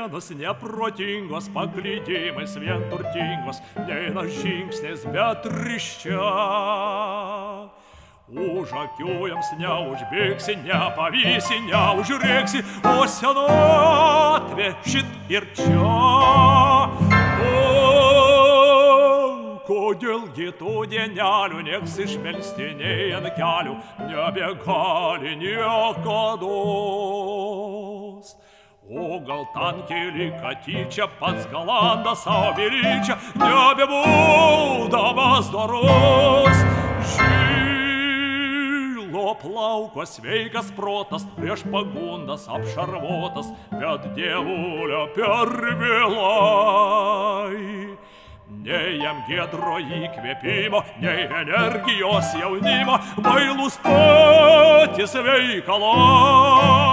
sienos neprotingos, paklydimais vien turtingos, neina žingsniais, bet ryščia. Už akių jiems neužbėgsi, nepavysi, neužrėksi, o senatvė šit ir čia. Kodėl gi tų dienelių nieks išmelsti nei ant kelių nebegali niekados? O gal tankiai katyčia pats galanda savo vyryčia, nebebūdamas doros? Žilo plauko sveikas protas, prieš pagundas apšarvotas, bet dievulio per vėlai. Nei jam giedro įkvėpimo, nei energijos jaunimo, bailūs patys veikalai.